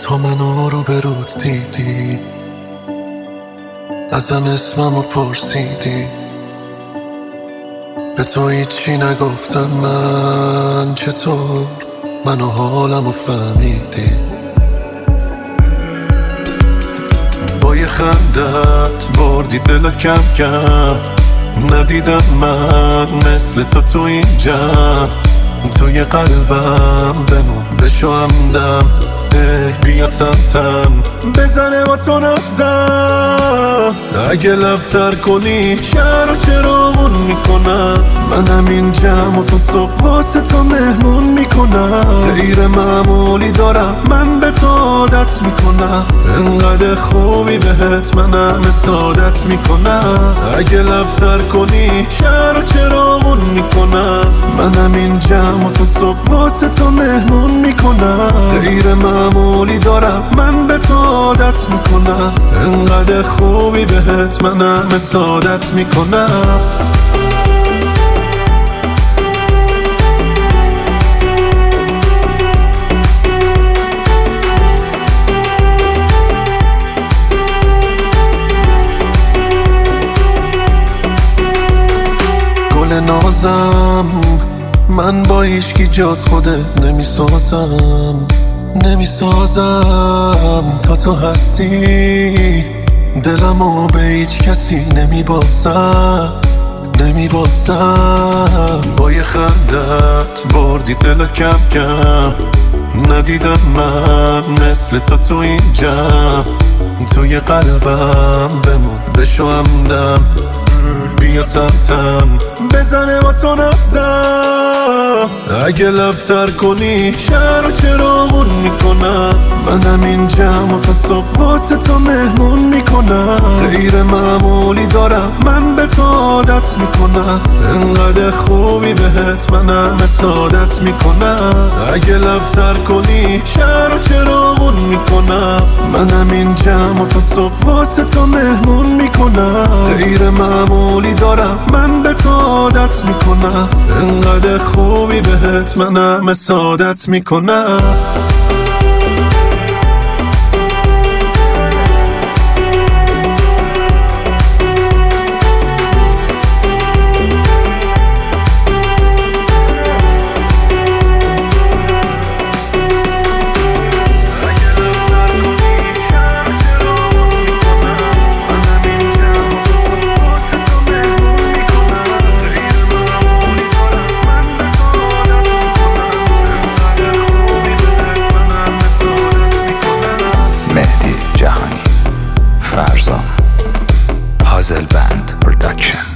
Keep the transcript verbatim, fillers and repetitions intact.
تا منو رو برود دیدی، ازم اسممو پرسیدی، به تو هیچی نگفتم من. چطور منو حالمو فهمیدی؟ با یه خندت بردی دلو کم کم، ندیدم من مثل تو تو این جمع. توی قلبم بمون بشو همدم، بیا سمتم بزنه با تو نبزم. اگه لبتر کنی شهر رو چراغون میکنم، من همین جمع و تو صبح واسه تو مهمون میکنم. غیر معمولی دارم من به تو عادت میکنم، انقدر خوبی بهت من همه سعادت میکنم. اگه لبتر کنی شهر رو چراغون میکنم، من همین جمع و تو صبح واسه تو مهمون میکنم. غیر معمولی دارم من به تو عادت میکنم، انقدر خوبی بهت من همه سعادت میکنم. گل نازم من با هیچکی جز خودت نمیسازم، نمیسازم تا تو هستی. دلمو به هیچ کسی نمیبازم، نمیبازم. با یه خندت بردی دلو کم کم، ندیدم من مثل تو تو این جمع. توی قلبم بمون بشو همدم، بیا سمتم بزنه با تو نبزم. اگه لبتر کنی شهر رو چراغون میکنم، من همین جمع و تا صبح واسه تو مهمون میکنم. غیر معمولی دارم من به تو عادت میکنم، انقدر خوبی بهت من همه سعادت میکنم. اگه لبتر کنی شهر رو چراغون میکنم، من همین جمع و تا صبح واسه تو مهمون میکنم. غیر معمولی دارم من به تو عادت میکنم، انقدر خوبی بهت من همه سعادت میکنم. مهدی جهانی، فرزان، پازل بند پروداکشن.